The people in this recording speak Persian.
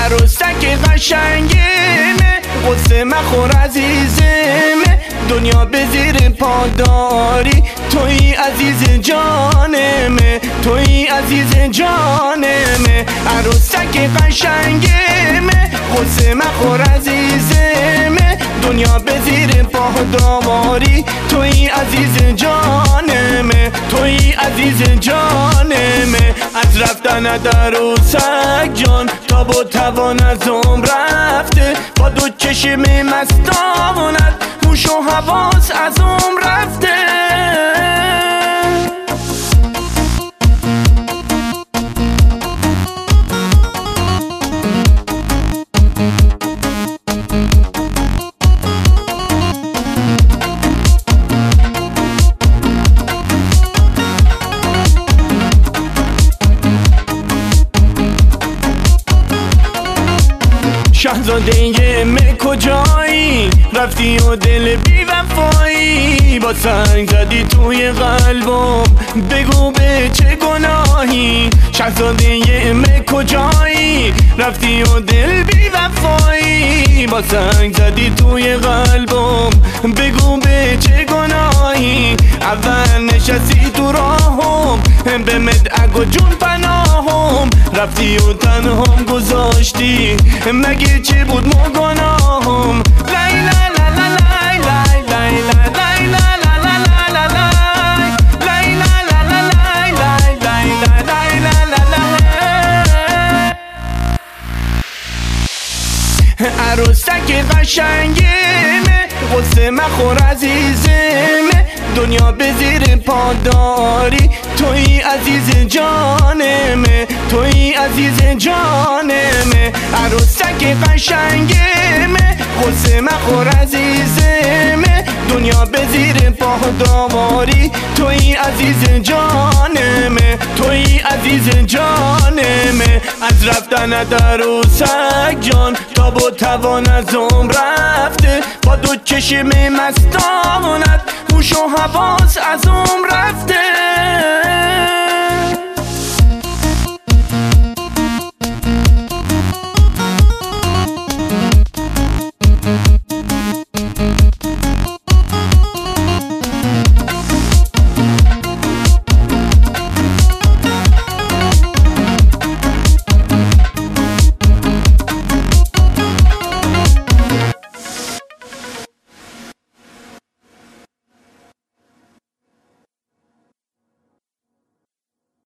عروسک قشنگمه، قصه مخور عزیزمه، دنیا به زیر پاداری، توی عزیز جانمه، توی عزیز جانمه. عروسک قشنگمه، قصه مخور عزیزمه، دنیا به زیر پاداری، توی عزیز جانمه، توی عزیز جانمه. از رفتن عروسک جان تاب و توان از عمر رفته، با دو چشم مستانت هوش و حواس از عمر رفته. شهزاده من کجایی؟ رفتی و دل بی وفایی، با سنگ زدی توی قلبم، بگو به چه گناهی؟ شهزاده من کجایی؟ رفتی و دل بی وفایی، با سنگ زدی توی قلبم، بگو به چه گناهی؟ اول نشستی تو راهم، به مدعک و جون پناهم، رفتی و تنهم گذاشتی، مگه چه بود ما گناهم؟ لای لا لا لا لای لای لای لای لا لا لا لا لای لای لا لا لا لای لای لای لای لا لا لا. عروسک قشنگمه، قصه مخور عزیزمه، دنیا به زیر پاداری، توی عزیز جانمه، توی عزیز جانمه. عروسک قشنگمه، قصه مخور عزیزمه، دنیا به زیر پاداری، توی عزیز جانمه، توی عزیز جانمه. از رفتن عروسک جان تاب و توان از عمر رفته، با دو چشم مستانت هوش و حواس از عمر رفته.